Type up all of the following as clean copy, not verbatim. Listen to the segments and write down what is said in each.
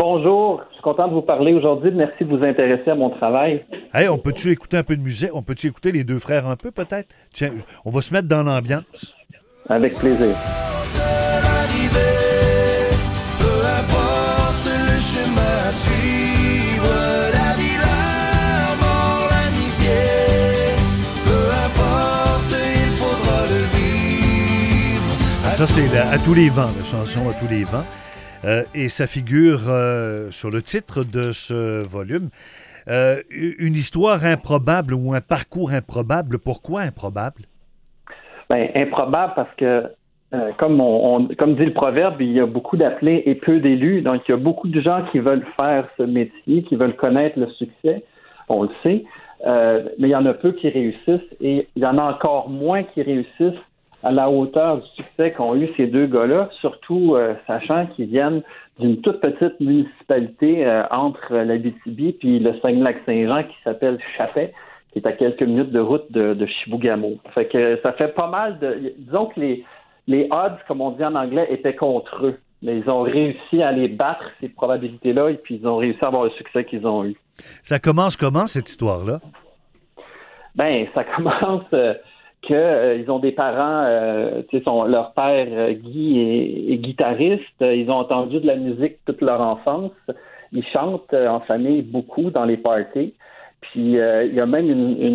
Bonjour, je suis content de vous parler aujourd'hui. Merci de vous intéresser à mon travail. Hey, on peut-tu écouter un peu de musique? On peut-tu écouter les deux frères un peu, peut-être? Tiens, on va se mettre dans l'ambiance. Avec plaisir. Peu importe le chemin à suivre, la vie, l'amour, l'amitié. Peu importe, il faudra le vivre. Ça, c'est À tous les vents, la chanson À tous les vents. Et ça figure sur le titre de ce volume. Une histoire improbable ou un parcours improbable. Pourquoi improbable? Bien, improbable parce que, comme dit le proverbe, il y a beaucoup d'appelés et peu d'élus. Donc, il y a beaucoup de gens qui veulent faire ce métier, qui veulent connaître le succès. On le sait. Mais il y en a peu qui réussissent et il y en a encore moins qui réussissent à la hauteur du succès qu'ont eu ces deux gars-là, surtout sachant qu'ils viennent d'une toute petite municipalité entre l'Abitibi puis le Saguenay-Lac-Saint-Jean qui s'appelle Chapais, qui est à quelques minutes de route de Chibougamau. Fait que ça fait pas mal de... Disons que les odds, comme on dit en anglais, étaient contre eux. Mais ils ont réussi à les battre, ces probabilités-là, et puis ils ont réussi à avoir le succès qu'ils ont eu. Ça commence comment, cette histoire-là? Ben, ça commence... qu'ils ont des parents, leur père Guy est guitariste, ils ont entendu de la musique toute leur enfance, ils chantent en famille beaucoup dans les parties, puis il y a même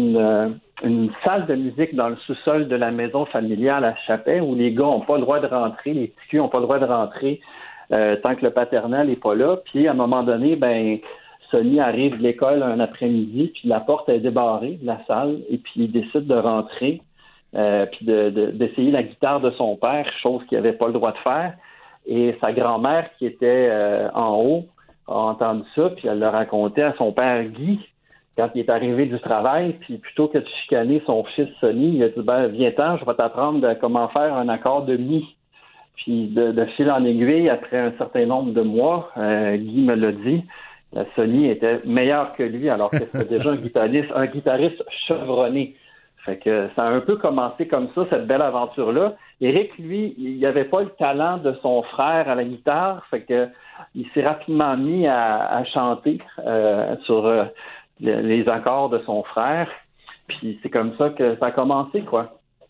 une salle de musique dans le sous-sol de la maison familiale à Chapais où les gars n'ont pas le droit de rentrer, les petits culs n'ont pas le droit de rentrer tant que le paternel n'est pas là, puis à un moment donné, ben Sonny arrive de l'école un après-midi, puis la porte est débarrée de la salle, et puis il décide de rentrer. Puis d'essayer la guitare de son père, chose qu'il n'avait pas le droit de faire. Et sa grand-mère, qui était en haut, a entendu ça, puis elle l'a raconté à son père Guy, quand il est arrivé du travail, puis plutôt que de chicaner son fils Sonny, il a dit « Ben, viens-t'en, je vais t'apprendre comment faire un accord de mi. » Puis de fil en aiguille, après un certain nombre de mois, Guy me l'a dit, Sonny était meilleur que lui, alors que c'était déjà un guitariste chevronné. Fait que ça a un peu commencé comme ça, cette belle aventure-là. Éric, lui, il n'avait pas le talent de son frère à la guitare, fait que il s'est rapidement mis à chanter sur les accords de son frère. Puis c'est comme ça que ça a commencé, quoi.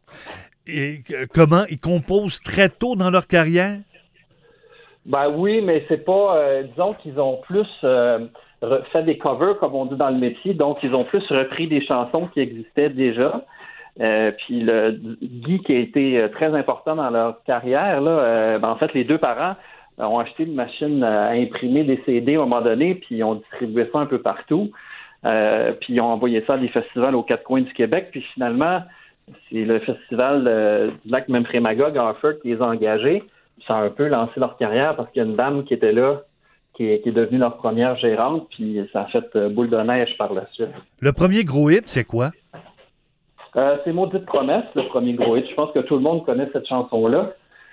Et comment ils composent très tôt dans leur carrière? Ben oui, mais c'est pas... disons qu'ils ont plus... fait des covers, comme on dit dans le métier, donc ils ont plus repris des chansons qui existaient déjà. Puis Guy, qui a été très important dans leur carrière, là, en fait, les deux parents ont acheté une machine à imprimer des CD à un moment donné, puis ils ont distribué ça un peu partout. Puis ils ont envoyé ça à des festivals aux quatre coins du Québec, puis finalement, c'est le festival du lac Memphremagog à Harford qui les a engagés. Ça a un peu lancé leur carrière parce qu'il y a une dame qui était là, qui est devenue leur première gérante, puis ça a fait boule de neige par la suite. Le premier gros hit, c'est quoi? C'est Maudite promesse, le premier gros hit. Je pense que tout le monde connaît cette chanson-là.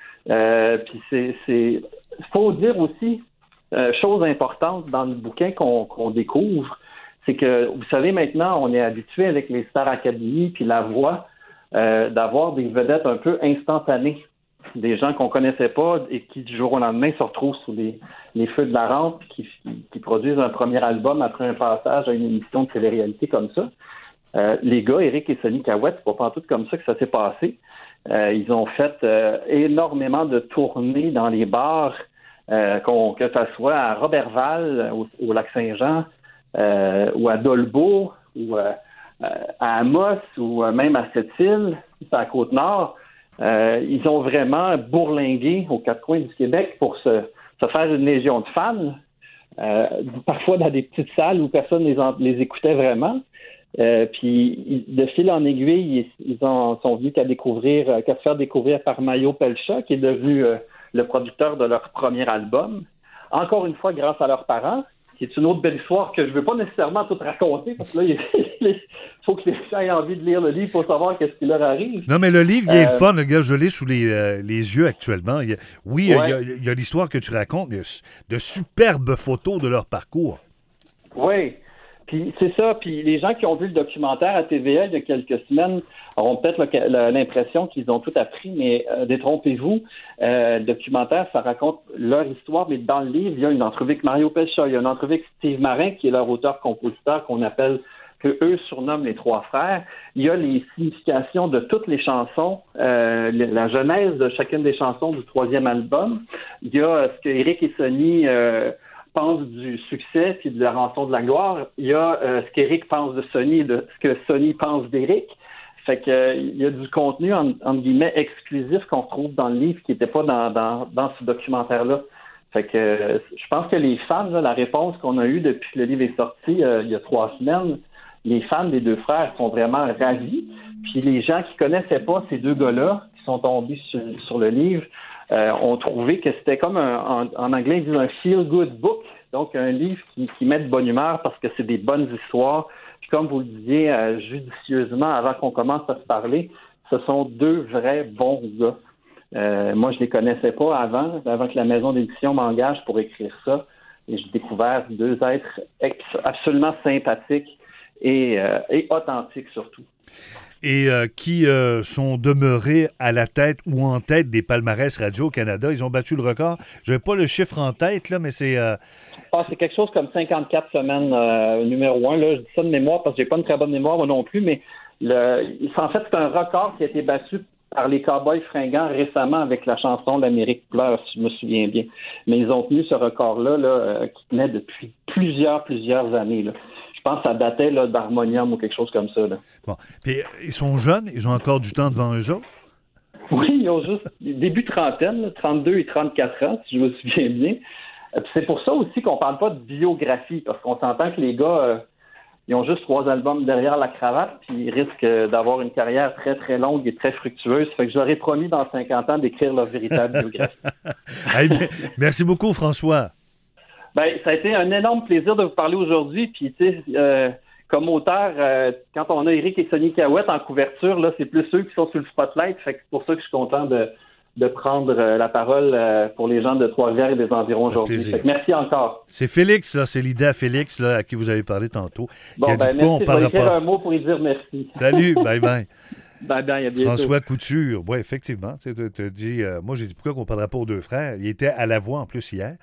Puis c'est... faut dire aussi, chose importante dans le bouquin qu'on découvre, c'est que, vous savez, maintenant, on est habitué avec les Star Academy puis La Voix d'avoir des vedettes un peu instantanées. Des gens qu'on connaissait pas et qui, du jour au lendemain, se retrouvent sous les feux de la rampe qui produisent un premier album après un passage à une émission de télé-réalité comme ça. Les gars, Éric et Sonny Cahouette, c'est pas tout comme ça que ça s'est passé. Ils ont fait énormément de tournées dans les bars, que ça soit à Roberval, au Lac-Saint-Jean, ou à Dolbeau, ou à Amos, ou même à Sept-Îles, à la Côte-Nord. Ils ont vraiment bourlingué aux quatre coins du Québec pour se faire une légion de fans, parfois dans des petites salles où personne les écoutait vraiment. Puis de fil en aiguille, ils sont venus qu'à se faire découvrir par Mayo Pelcha, qui est devenu le producteur de leur premier album. Encore une fois, grâce à leurs parents, qui est une autre belle histoire que je ne veux pas nécessairement tout raconter, parce que là, il faut que les gens aient envie de lire le livre pour savoir qu'est-ce qui leur arrive. Non, mais le livre, il est le fun, le gars, je l'ai sous les yeux actuellement. Il y a l'histoire que tu racontes, mais de superbes photos de leur parcours. Oui. Puis c'est ça, puis les gens qui ont vu le documentaire à TVA il y a quelques semaines auront peut-être l'impression qu'ils ont tout appris, mais détrompez-vous, le documentaire, ça raconte leur histoire, mais dans le livre, il y a une entrevue avec Mario Pelcha, il y a une entrevue avec Steve Marin, qui est leur auteur-compositeur que eux surnomment les trois frères. Il y a les significations de toutes les chansons, la genèse de chacune des chansons du troisième album. Il y a ce que Eric et Sonny pense du succès puis de la rançon de la gloire. Il y a ce qu'Éric pense de Sonny et de ce que Sonny pense d'Éric. Fait que il y a du contenu entre guillemets exclusif qu'on retrouve dans le livre qui n'était pas dans ce documentaire-là. Fait que je pense que les fans, là, la réponse qu'on a eue depuis que le livre est sorti il y a 3 semaines, les fans des deux frères sont vraiment ravis. Puis les gens qui connaissaient pas ces deux gars-là, qui sont tombés sur le livre, ont trouvé que c'était comme en anglais, ils disent un feel-good book, donc un livre qui met de bonne humeur parce que c'est des bonnes histoires. Puis comme vous le disiez judicieusement avant qu'on commence à se parler, ce sont deux vrais bons gars. Moi, je les connaissais pas avant que la maison d'édition m'engage pour écrire ça. Et j'ai découvert deux êtres absolument sympathiques et authentiques surtout. Et qui sont demeurés à la tête ou en tête des palmarès Radio-Canada. Ils ont battu le record. Je n'ai pas le chiffre en tête, là, mais c'est... c'est quelque chose comme 54 semaines numéro 1. Là. Je dis ça de mémoire parce que j'ai pas une très bonne mémoire moi non plus, mais en fait, c'est un record qui a été battu par les Cowboys fringants récemment avec la chanson L'Amérique pleure, si je me souviens bien. Mais ils ont tenu ce record-là qui tenait depuis plusieurs années, là. Je pense que ça datait là, d'Harmonium ou quelque chose comme ça. Là. Bon. Puis, ils sont jeunes, ils ont encore du temps devant eux autres? Oui, ils ont juste début trentaine, là, 32 et 34 ans, si je me souviens bien. Puis c'est pour ça aussi qu'on parle pas de biographie, parce qu'on s'entend que les gars, ils ont juste 3 albums derrière la cravate, puis ils risquent d'avoir une carrière très, très longue et très fructueuse. Fait que je leur ai promis dans 50 ans d'écrire leur véritable biographie. Hey, merci beaucoup, François. Ben, ça a été un énorme plaisir de vous parler aujourd'hui. Puis, tu sais, comme auteur, quand on a Éric et Sonny Cahouette en couverture, là, c'est plus eux qui sont sur le spotlight. Fait que c'est pour ça que je suis content de prendre la parole pour les gens de Trois-Rivières et des environs aujourd'hui. Fait que merci encore. C'est Félix, là, c'est l'idée à Félix, là, à qui vous avez parlé tantôt. Bon, ben, merci. On je vais écrire un mot pour lui dire merci. Salut, bye-bye. Bye-bye, à bientôt. François Couture, oui, effectivement. Tu as dit, moi, j'ai dit pourquoi qu'on ne parlerait pas aux deux frères. Il était à la voix en plus hier.